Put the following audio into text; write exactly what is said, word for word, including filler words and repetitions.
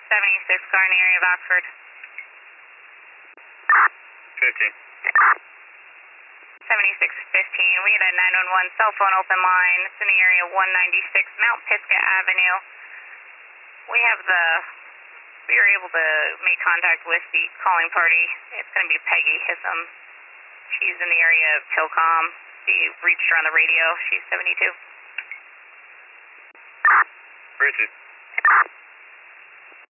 seventy-six, car in the area of Oxford. fifteen. seventy-six fifteen, we had a nine one one cell phone open line. It's in the area of one ninety-six Mount Pisgah Avenue. We have the, we were able to make contact with the calling party. It's going to be Peggy Hissam. She's in the area of Tilcom. We reached her on the radio. She's seventy-two. Richard.